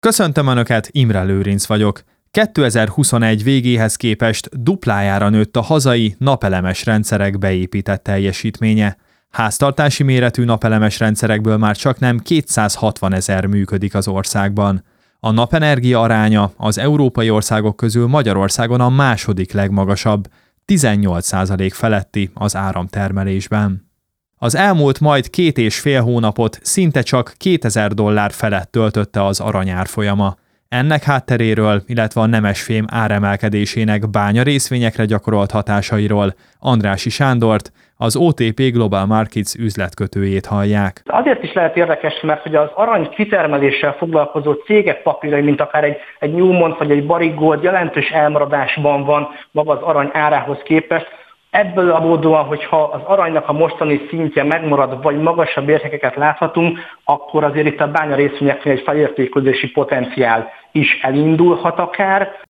Köszöntöm Önöket, Imre Lőrinc vagyok. 2021 végéhez képest duplájára nőtt a hazai napelemes rendszerek beépített teljesítménye. Háztartási méretű napelemes rendszerekből már csaknem 260 000 működik az országban. A napenergia aránya az európai országok közül Magyarországon a második legmagasabb, 18% feletti az áramtermelésben. Az elmúlt majd 2,5 hónapot szinte csak $2000 felett töltötte az arany árfolyama. Ennek hátteréről, illetve a nemesfém áremelkedésének bánya részvényekre gyakorolt hatásairól Andrássy Sándort, az OTP Global Markets üzletkötőjét hallják. Azért is lehet érdekes, mert hogy az arany kitermeléssel foglalkozó cégek papírai, mint akár egy Newmont vagy egy Barrick Gold jelentős elmaradásban van maga az arany árához képest. Ebből adódóan, hogyha az aranynak a mostani szintje megmarad, vagy magasabb értékeket láthatunk, akkor azért itt a bánya részvényeknél egy felértékelődési potenciál is elindulhat akár.